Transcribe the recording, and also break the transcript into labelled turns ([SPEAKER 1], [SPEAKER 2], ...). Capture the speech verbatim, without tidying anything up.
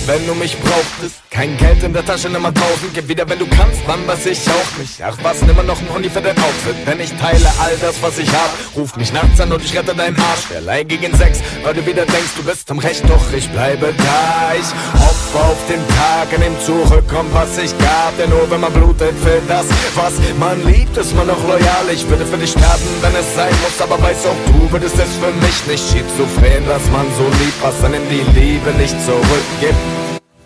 [SPEAKER 1] wenn du mich brauchtest. Kein Geld in der Tasche, nimm mal tausend. Gib wieder, wenn du kannst, Mann, was ich auch nicht. Ach was, nimm mal noch ein Honig für dein Outfit. Denn ich teile all das, was ich hab. Ruf mich nachts an und ich rette deinen Arsch. Verleih gegen Sex, weil du wieder denkst, du bist am Recht. Doch ich bleibe da. Ich hoffe auf den Tag, an dem zurückkommt, was ich gab. Denn nur wenn man blutet für das, was man liebt, ist man noch loyal. Ich würde für dich sterben, wenn es sein muss. Aber weiß auch du würdest es für mich nicht schizophren, dass man so liebt, was einem die Liebe nicht zurückgibt.